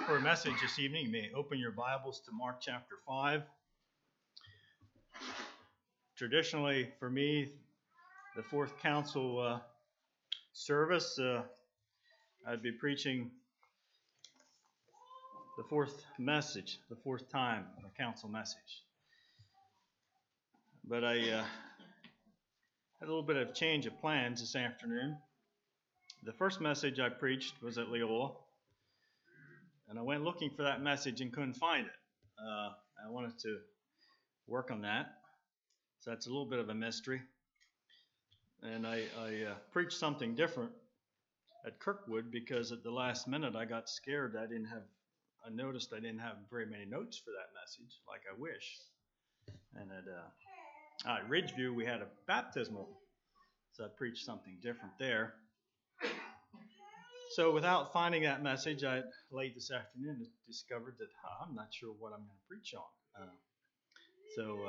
For a message this evening, you may open your Bibles to Mark chapter 5. Traditionally, for me, the fourth council service, I'd be preaching the fourth message, the fourth time, the council message. But I had a little bit of change of plans this afternoon. The first message I preached was at Leola, and I went looking for that message and couldn't find it. I wanted to work on that, so that's a little bit of a mystery. And I preached something different at Kirkwood because at the last minute I got scared. I noticed I didn't have very many notes for that message like I wish. And at Ridgeview we had a baptismal, so I preached something different there. So without finding that message, I late this afternoon discovered that I'm not sure what I'm going to preach on. So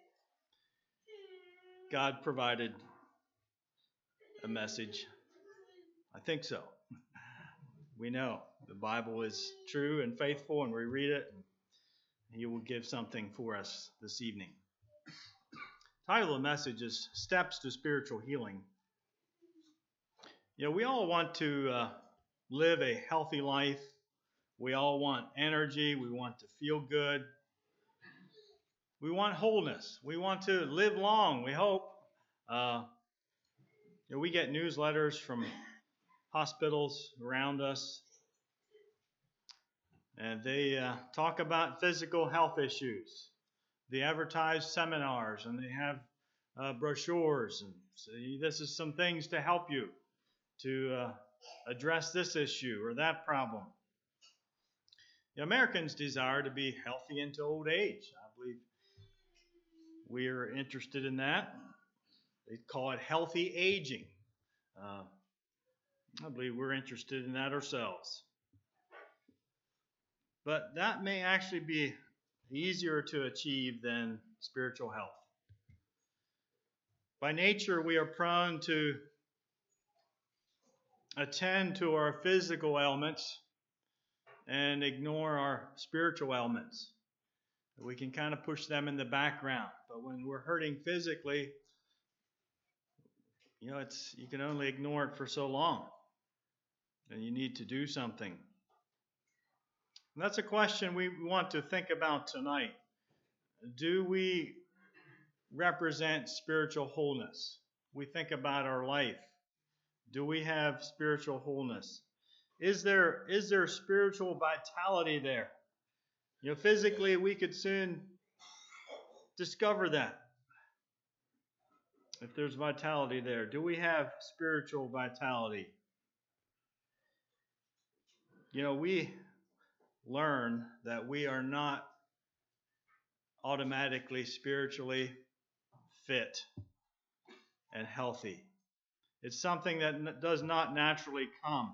God provided a message. I think so. We know the Bible is true and faithful, and we read it, and He will give something for us this evening. The title of the message is Steps to Spiritual Healing. You know, we all want to live a healthy life. We all want energy. We want to feel good. We want wholeness. We want to live long, we hope. We get newsletters from hospitals around us, and they talk about physical health issues. They advertise seminars, and they have brochures, and say, this is some things to help you to address this issue or that problem. The Americans desire to be healthy into old age. I believe we are interested in that. They call it healthy aging. I believe we're interested in that ourselves. But that may actually be easier to achieve than spiritual health. By nature, we are prone to attend to our physical ailments and ignore our spiritual ailments. We can kind of push them in the background. But when we're hurting physically, you can only ignore it for so long. And you need to do something. And that's a question we want to think about tonight. Do we represent spiritual wholeness? We think about our life. Do we have spiritual wholeness? Is there spiritual vitality there? Physically we could soon discover that. If there's vitality there, do we have spiritual vitality? We learn that we are not automatically spiritually fit and healthy. It's something that does not naturally come.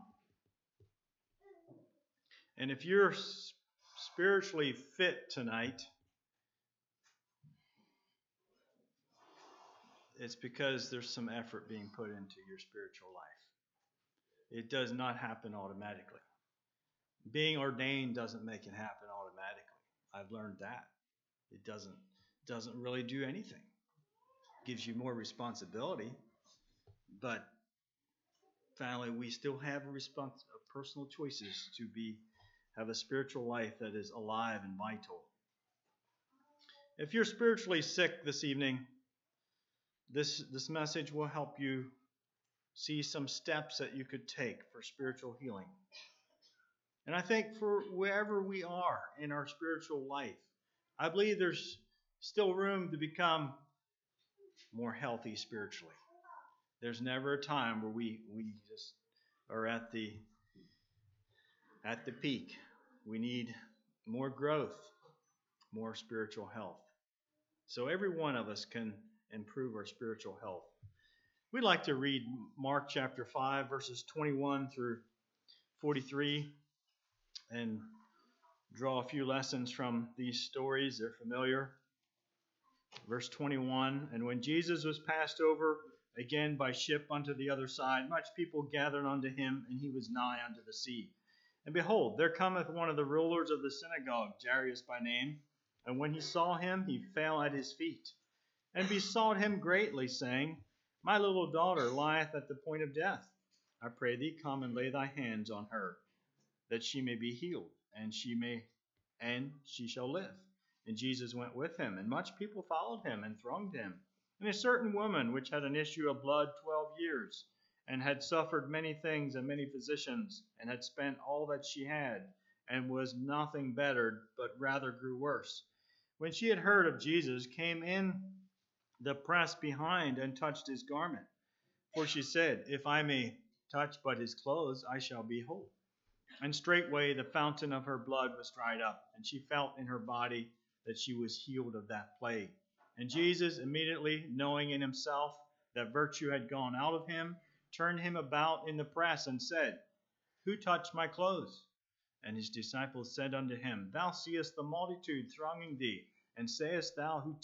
And if you're spiritually fit tonight, it's because there's some effort being put into your spiritual life. It does not happen automatically. Being ordained doesn't make it happen automatically. I've learned that. It doesn't really do anything. It gives you more responsibility, but finally we still have personal choices to have a spiritual life that is alive and vital. If you're spiritually sick this evening, this message will help you see some steps that you could take for spiritual healing. And I think for wherever we are in our spiritual life, I believe there's still room to become more healthy spiritually. There's never a time where we just are at the peak. We need more growth, more spiritual health. So every one of us can improve our spiritual health. We'd like to read Mark chapter 5, verses 21 through 43, and draw a few lessons from these stories. They're familiar. Verse 21, and when Jesus was passed over again by ship unto the other side, much people gathered unto him, and he was nigh unto the sea. And behold, there cometh one of the rulers of the synagogue, Jairus by name. And when he saw him, he fell at his feet, and besought him greatly, saying, My little daughter lieth at the point of death. I pray thee, come and lay thy hands on her, that she may be healed, and she shall live. And Jesus went with him, and much people followed him and thronged him. And a certain woman, which had an issue of blood 12 years, and had suffered many things and many physicians, and had spent all that she had, and was nothing bettered, but rather grew worse, when she had heard of Jesus, came in the press behind and touched his garment. For she said, If I may touch but his clothes, I shall be whole. And straightway the fountain of her blood was dried up, and she felt in her body that she was healed of that plague. And Jesus, immediately knowing in himself that virtue had gone out of him, turned him about in the press and said, Who touched my clothes? And his disciples said unto him, Thou seest the multitude thronging thee, and sayest thou, Who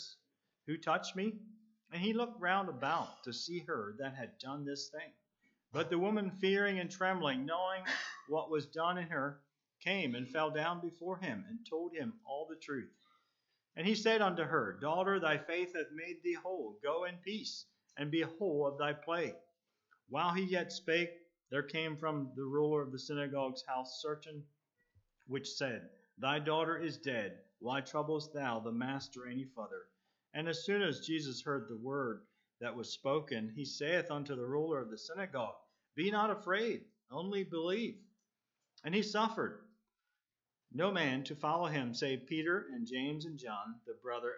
touched me? And he looked round about to see her that had done this thing. But the woman, fearing and trembling, knowing what was done in her, came and fell down before him, and told him all the truth. And he said unto her, Daughter, thy faith hath made thee whole. Go in peace, and be whole of thy plague. While he yet spake, there came from the ruler of the synagogue's house certain which said, Thy daughter is dead. Why troublest thou the master any further? And as soon as Jesus heard the word that was spoken, he saith unto the ruler of the synagogue, Be not afraid, only believe. And he suffered no man to follow him, save Peter and James and John, the brother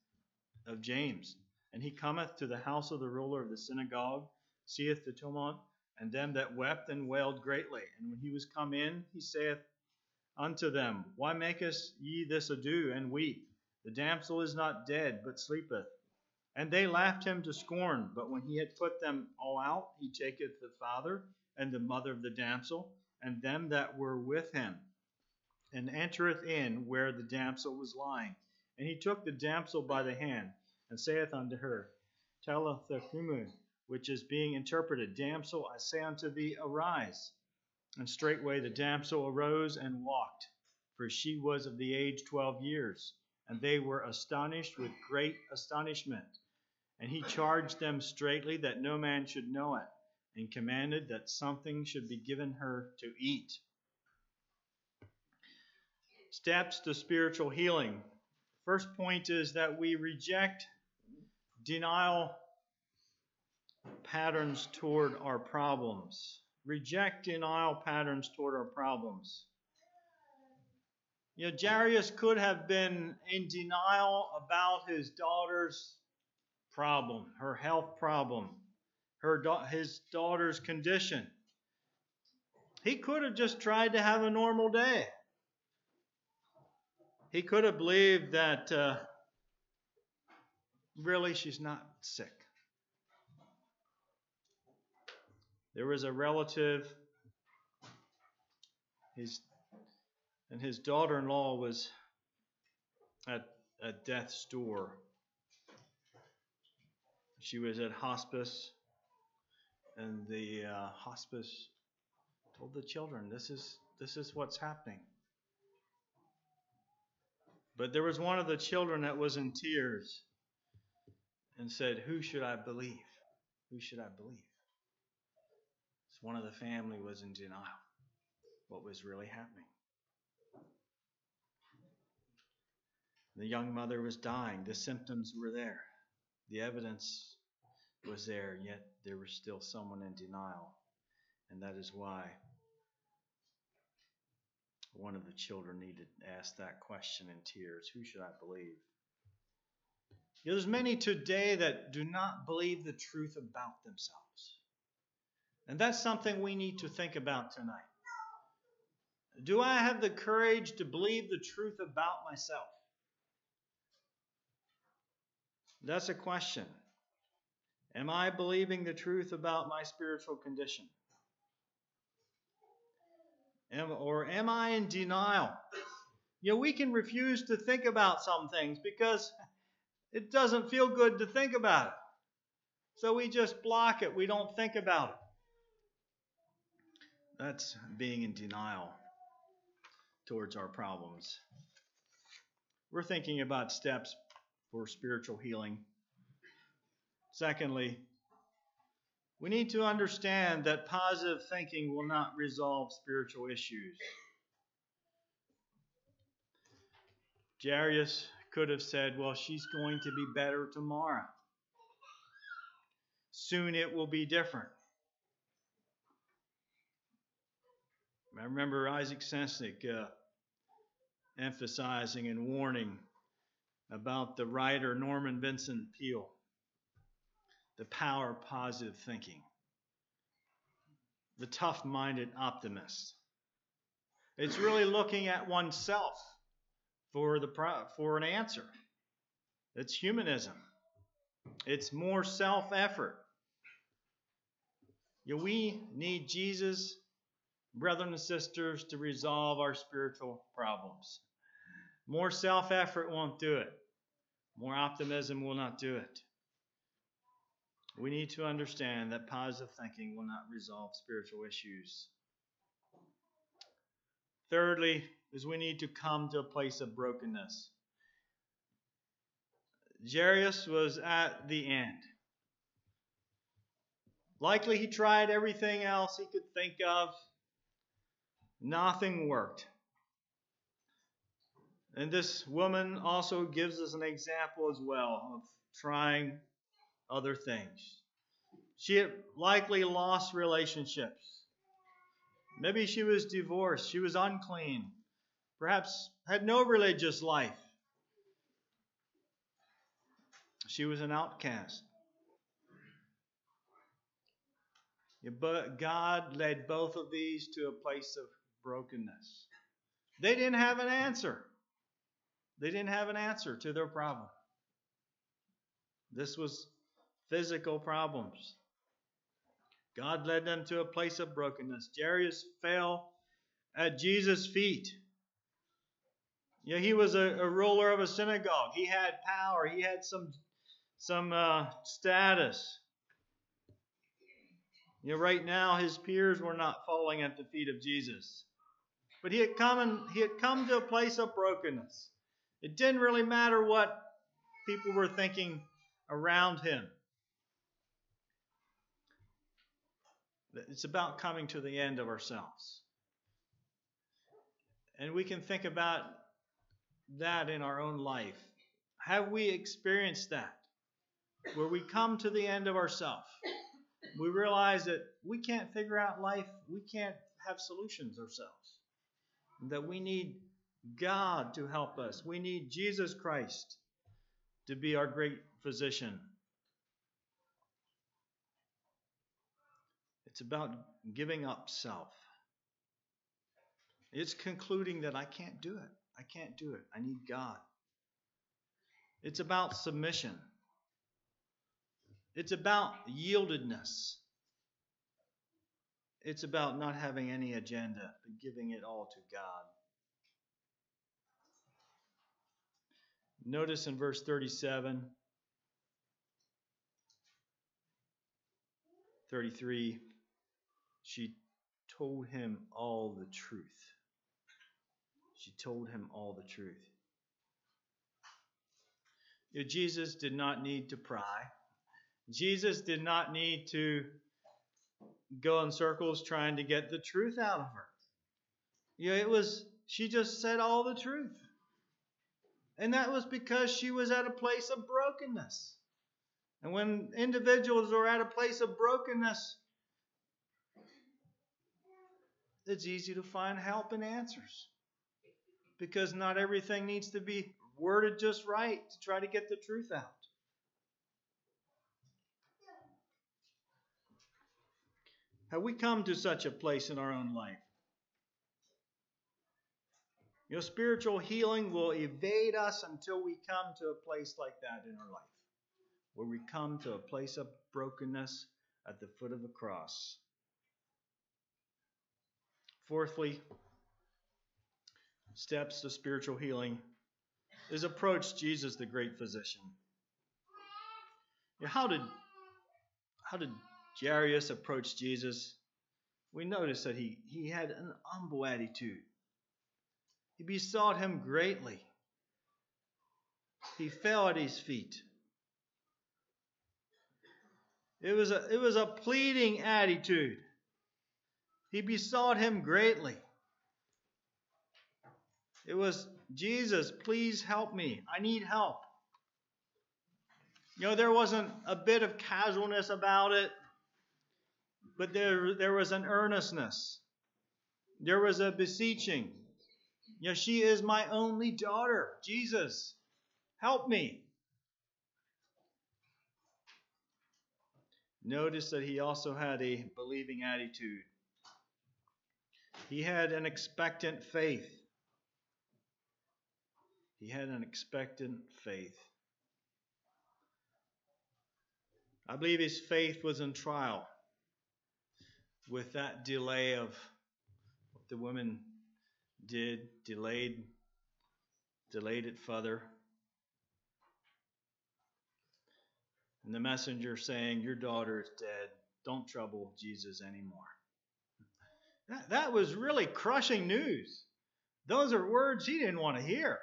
of James. And he cometh to the house of the ruler of the synagogue, seeth the tumult, and them that wept and wailed greatly. And when he was come in, he saith unto them, Why makest ye this ado, and weep? The damsel is not dead, but sleepeth. And they laughed him to scorn. But when he had put them all out, he taketh the father and the mother of the damsel, and them that were with him, and entereth in where the damsel was lying. And he took the damsel by the hand, and saith unto her, Talitha cumi, which is being interpreted, Damsel, I say unto thee, arise. And straightway the damsel arose and walked, for she was of the age 12 years. And they were astonished with great astonishment. And he charged them straitly that no man should know it, and commanded that something should be given her to eat. Steps to spiritual healing. First point is that we reject denial patterns toward our problems. Reject denial patterns toward our problems. Jairus could have been in denial about his daughter's problem, her health problem, his daughter's condition. He could have just tried to have a normal day. He could have believed that really she's not sick. There was a relative, his daughter-in-law was at death's door. She was at hospice, and the hospice told the children, this is what's happening. But there was one of the children that was in tears and said, Who should I believe? Who should I believe? So one of the family was in denial. What was really happening? The young mother was dying. The symptoms were there. The evidence was there, yet there was still someone in denial. And that is why one of the children needed to ask that question in tears. Who should I believe? There's many today that do not believe the truth about themselves. And that's something we need to think about tonight. Do I have the courage to believe the truth about myself? That's a question. Am I believing the truth about my spiritual condition? Or am I in denial? We can refuse to think about some things because it doesn't feel good to think about it. So we just block it. We don't think about That's being in denial towards our problems. We're thinking about steps for spiritual healing. Secondly, we need to understand that positive thinking will not resolve spiritual issues. Jairus could have said, well, she's going to be better tomorrow. Soon it will be different. I remember Isaac Sensnick emphasizing and warning about the writer Norman Vincent Peale, the power of positive thinking, the tough-minded optimist. It's really looking at oneself for an answer. It's humanism. It's more self-effort. We need Jesus, brothers and sisters, to resolve our spiritual problems. More self-effort won't do it. More optimism will not do it. We need to understand that positive thinking will not resolve spiritual issues. Thirdly, is we need to come to a place of brokenness. Jairus was at the end. Likely he tried everything else he could think of. Nothing worked. And this woman also gives us an example as well of trying other things. She had likely lost relationships. Maybe she was divorced. She was unclean. Perhaps had no religious life. She was an outcast. But God led both of these to a place of brokenness. They didn't have an answer. They didn't have an answer to their problem. This was physical problems. God led them to a place of brokenness. Jairus fell at Jesus' feet. He was a ruler of a synagogue. He had power. He had some status. Right now his peers were not falling at the feet of Jesus. But he had come to a place of brokenness. It didn't really matter what people were thinking around him. It's about coming to the end of ourselves. And we can think about that in our own life. Have we experienced that? Where we come to the end of ourselves. We realize that we can't figure out life. We can't have solutions ourselves. That we need God to help us. We need Jesus Christ to be our great physician. It's about giving up self. It's concluding that I can't do it. I can't do it. I need God. It's about submission. It's about yieldedness. It's about not having any agenda, but giving it all to God. Notice in verse 37, 33, she told him all the truth. She told him all the truth. Jesus did not need to pry. Jesus did not need to go in circles trying to get the truth out of her. She just said all the truth. And that was because she was at a place of brokenness. And when individuals are at a place of brokenness, it's easy to find help and answers. Because not everything needs to be worded just right to try to get the truth out. Have we come to such a place in our own life? Spiritual healing will evade us until we come to a place like that in our life, where we come to a place of brokenness at the foot of the cross. Fourthly, steps to spiritual healing is approach Jesus, the great physician. How did Jairus approach Jesus? we notice that he had an humble attitude. He besought him greatly. He fell at his feet. It was a pleading attitude. He besought him greatly. It was, Jesus, please help me. I need help. There wasn't a bit of casualness about it, but there was an earnestness. There was a beseeching. She is my only daughter. Jesus, help me. Notice that he also had a believing attitude. He had an expectant faith. He had an expectant faith. I believe his faith was in trial with that delay of what the woman did, delayed it further. And the messenger saying, your daughter is dead. Don't trouble Jesus anymore. That was really crushing news. Those are words he didn't want to hear.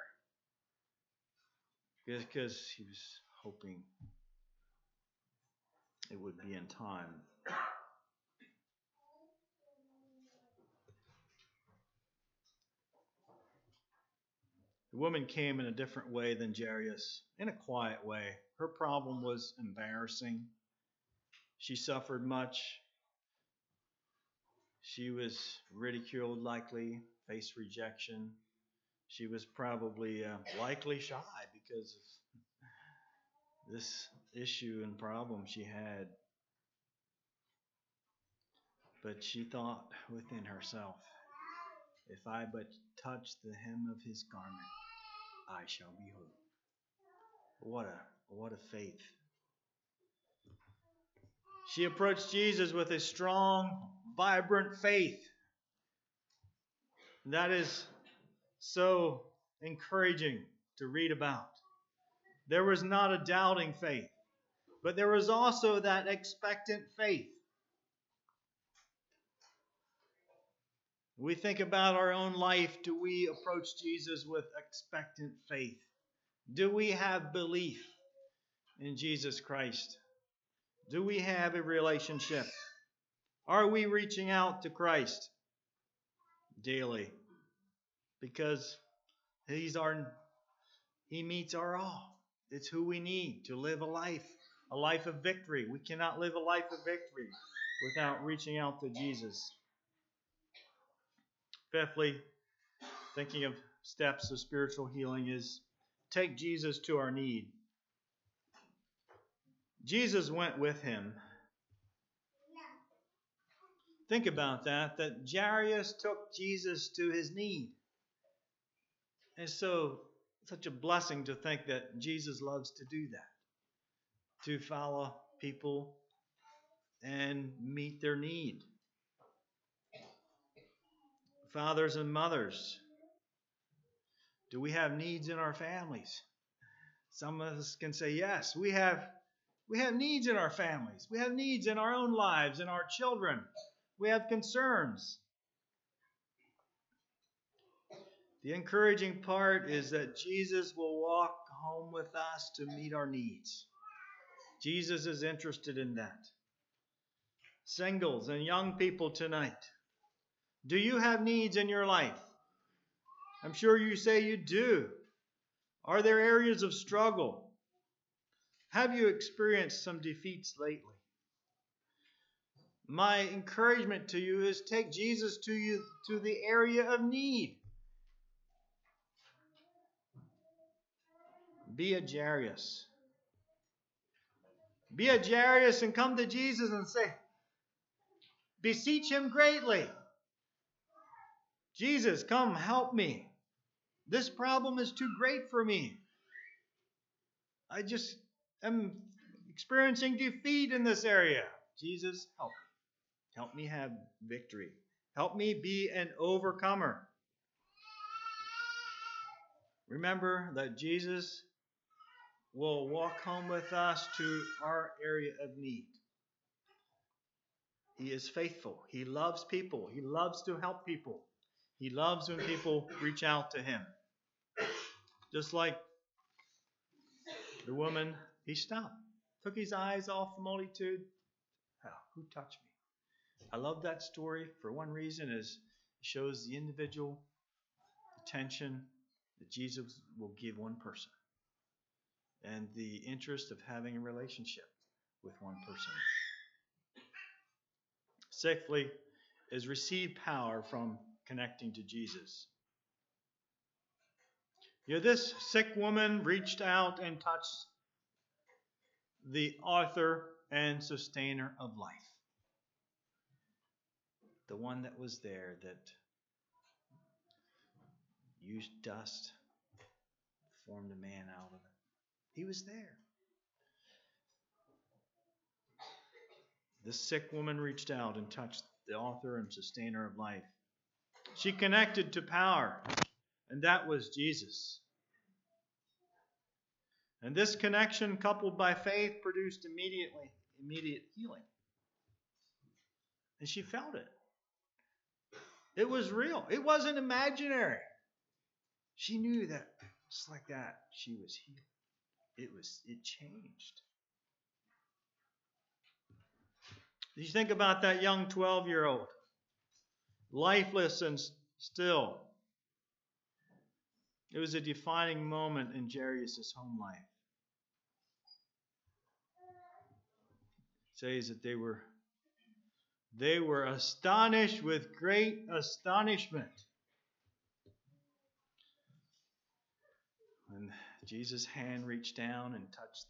Because he was hoping it would be in time. The woman came in a different way than Jairus, in a quiet way. Her problem was embarrassing. She suffered much. She was ridiculed, likely, faced rejection. She was probably likely shy because of this issue and problem she had. But she thought within herself, if I but touch the hem of his garment, I shall be whole. What a faith. She approached Jesus with a strong, vibrant faith. That is so encouraging to read about. There was not a doubting faith, but there was also that expectant faith. We think about our own life. Do we approach Jesus with expectant faith? Do we have belief in Jesus Christ? Do we have a relationship? Are we reaching out to Christ daily? Because He meets our all. It's who we need to live a life of victory. We cannot live a life of victory without reaching out to Jesus. Fifthly, thinking of steps of spiritual healing is take Jesus to our need. Jesus went with him. Think about that Jairus took Jesus to his need. And so, such a blessing to think that Jesus loves to do that, to follow people and meet their need. Fathers and mothers, do we have needs in our families? Some of us can say, yes, we have needs in our families. We have needs in our own lives, in our children. We have concerns. The encouraging part is that Jesus will walk home with us to meet our needs. Jesus is interested in that. Singles and young people tonight, do you have needs in your life? I'm sure you say you do. Are there areas of struggle? Have you experienced some defeats lately? My encouragement to you is take Jesus to the area of need. Be a Jairus. Be a Jairus and come to Jesus and say, beseech him greatly. Jesus, come help me. This problem is too great for me. I just am experiencing defeat in this area. Jesus, help me. Help me have victory. Help me be an overcomer. Remember that Jesus will walk home with us to our area of need. He is faithful. He loves people. He loves to help people. He loves when people reach out to him. Just like the woman, he stopped, took his eyes off the multitude. Oh, who touched me? I love that story for one reason is it shows the individual attention that Jesus will give one person and the interest of having a relationship with one person. Sixthly, is receive power from connecting to Jesus. This sick woman reached out and touched the author and sustainer of life. The one that was there that used dust, formed a man out of it. He was there. The sick woman reached out and touched the author and sustainer of life. She connected to power, and that was Jesus. And this connection, coupled by faith, produced immediate healing. And she felt it. It was real. It wasn't imaginary. She knew that just like that, she was healed. It changed. You think about that young 12-year-old, lifeless and still. It was a defining moment in Jairus' home life. It says that they were astonished with great astonishment. When Jesus' hand reached down and touched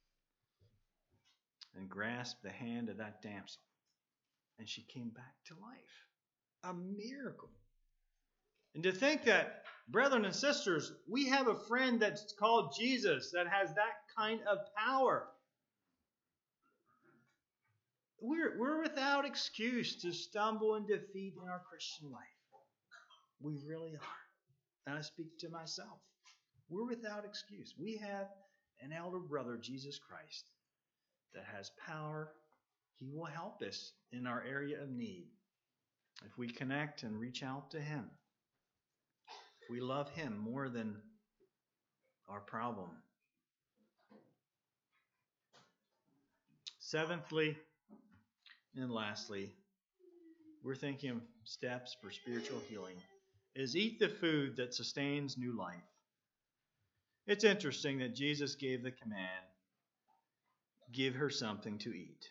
and grasped the hand of that damsel, and she came back to life. A miracle. And to think that, brethren and sisters, we have a friend that's called Jesus that has that kind of power. We're without excuse to stumble and defeat in our Christian life. We really are. And I speak to myself. We're without excuse. We have an elder brother, Jesus Christ, that has power. He will help us in our area of need. If we connect and reach out to him. If we love him more than our problem. Seventhly, and lastly, we're thinking of steps for spiritual healing, is eat the food that sustains new life. It's interesting that Jesus gave the command, give her something to eat.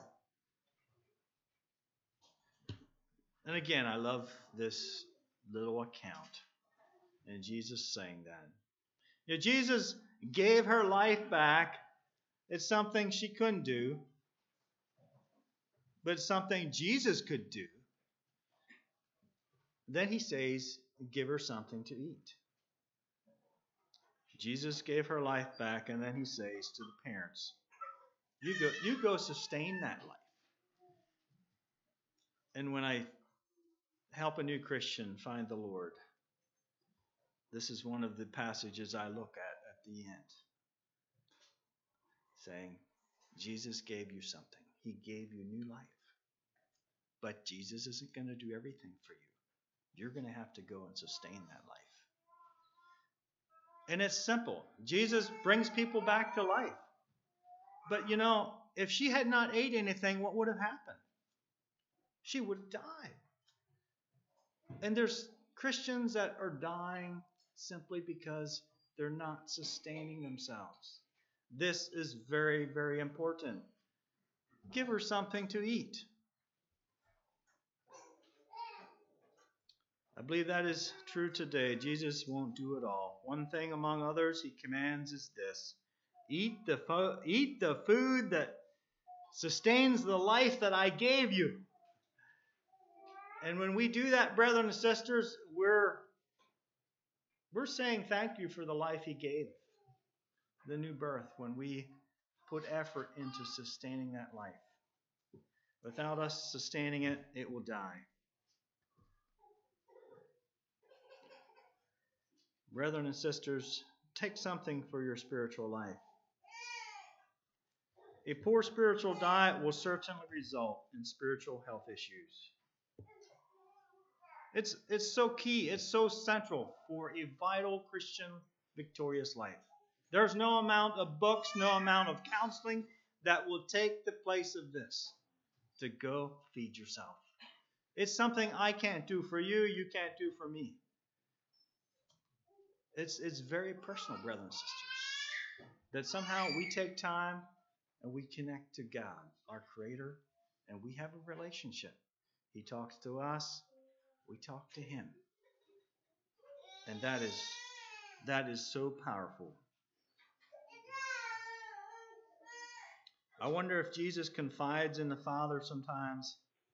And again, I love this little account and Jesus saying that. Jesus gave her life back. It's something she couldn't do. But it's something Jesus could do. Then he says, give her something to eat. Jesus gave her life back, and then he says to the parents, you go sustain that life. And when I help a new Christian find the Lord, this is one of the passages I look at the end. Saying, Jesus gave you something. He gave you new life. But Jesus isn't going to do everything for you. You're going to have to go and sustain that life. And it's simple. Jesus brings people back to life. But if she had not ate anything, what would have happened? She would have died. And there's Christians that are dying simply because they're not sustaining themselves. This is very, very important. Give her something to eat. I believe that is true today. Jesus won't do it all. One thing among others he commands is this. Eat the food that sustains the life that I gave you. And when we do that, brethren and sisters, we're saying thank you for the life he gave. The new birth, when we put effort into sustaining that life. Without us sustaining it, it will die. Brethren and sisters, take something for your spiritual life. A poor spiritual diet will certainly result in spiritual health issues. It's so key, it's so central for a vital Christian victorious life. There's no amount of books, no amount of counseling that will take the place of this. To go feed yourself. It's something I can't do for you, you can't do for me. It's very personal, brothers and sisters, that somehow we take time and we connect to God, our Creator, and we have a relationship. He talks to us, we talk to Him. And that is so powerful. I wonder if Jesus confides in the Father sometimes.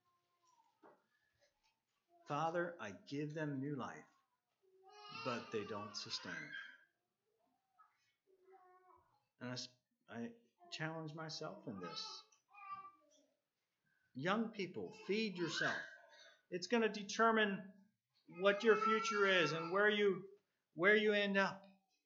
Father, I give them new life, but they don't sustain it. And I challenge myself in this. Young people, feed yourself. It's going to determine what your future is and where you end up.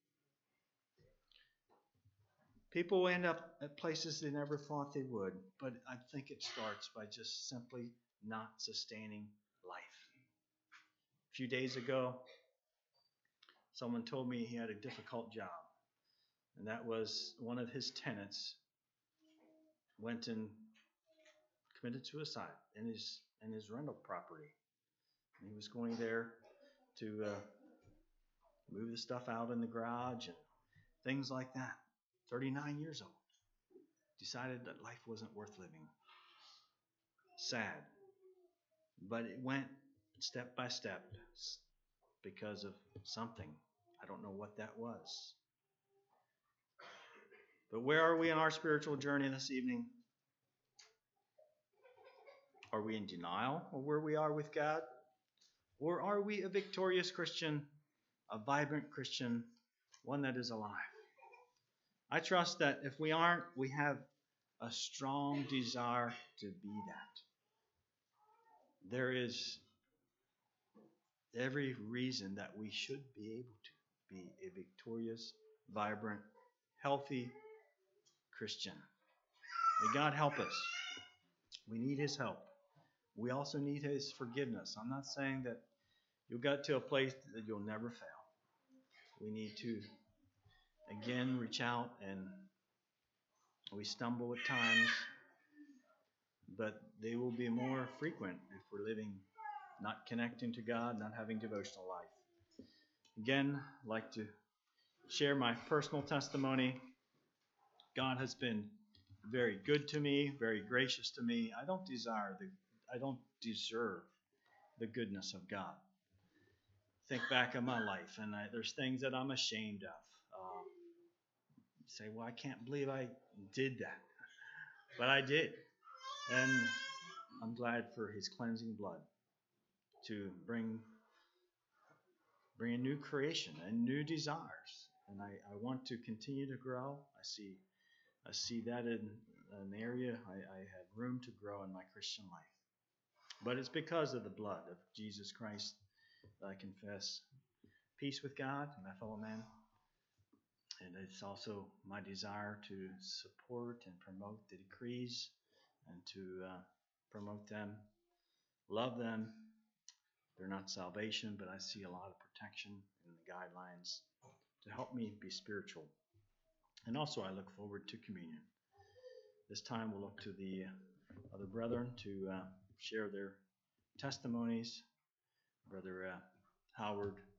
People end up at places they never thought they would, but I think it starts by just simply not sustaining life. A few days ago, someone told me he had a difficult job, and that was one of his tenants went and committed suicide in his rental property. And he was going there to move the stuff out in the garage and things like that. 39 years old. Decided that life wasn't worth living. Sad. But it went step by step because of something. I don't know what that was. But where are we in our spiritual journey this evening? Are we in denial of where we are with God? Or are we a victorious Christian, a vibrant Christian, one that is alive? I trust that if we aren't, we have a strong desire to be that. There is every reason that we should be able to be a victorious, vibrant, healthy Christian. May God help us. We need His help. We also need His forgiveness. I'm not saying that you'll get to a place that you'll never fail. We need to, again, reach out, and we stumble at times, but they will be more frequent if we're living, not connecting to God, not having devotional life. Again, I'd like to share my personal testimony. God has been very good to me, very gracious to me. I don't deserve the goodness of God. Think back on my life, and there's things that I'm ashamed of. Say, well, I can't believe I did that. But I did. And I'm glad for His cleansing blood to bring a new creation and new desires. And I want to continue to grow. I see that in an area I have room to grow in my Christian life. But it's because of the blood of Jesus Christ that I confess peace with God and my fellow man. And it's also my desire to support and promote the decrees and to promote them, love them. They're not salvation, but I see a lot of protection in the guidelines to help me be spiritual. And also I look forward to communion. This time we'll look to the other brethren to share their testimonies. Brother Howard